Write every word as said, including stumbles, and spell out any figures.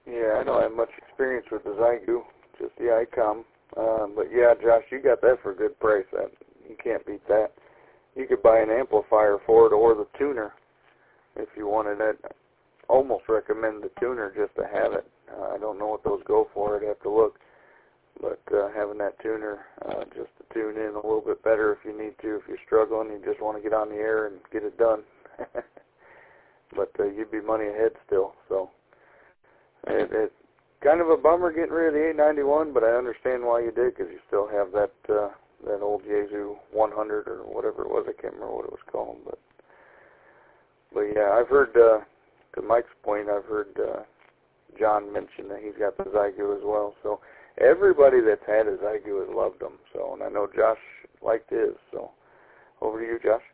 Yeah, I don't have much experience with the Zygu, just the ICOM. Um, but yeah, Josh, you got that for a good price. That you can't beat that. You could buy an amplifier for it or the tuner if you wanted it. Almost recommend the tuner just to have it. Uh, I don't know what those go for. I'd have to look. But uh, having that tuner uh, just to tune in a little bit better if you need to, if you're struggling, you just want to get on the air and get it done. But uh, you'd be money ahead still. So it, it's kind of a bummer getting rid of the eight ninety-one, but I understand why you did, because you still have that uh, that old Yaesu one hundred or whatever it was. I can't remember what it was called. But but yeah, I've heard, uh, to Mike's point, I've heard uh, John mention that he's got the Zygu as well. So everybody that's had a Zygu has loved them. So, and I know Josh liked his. So over to you, Josh.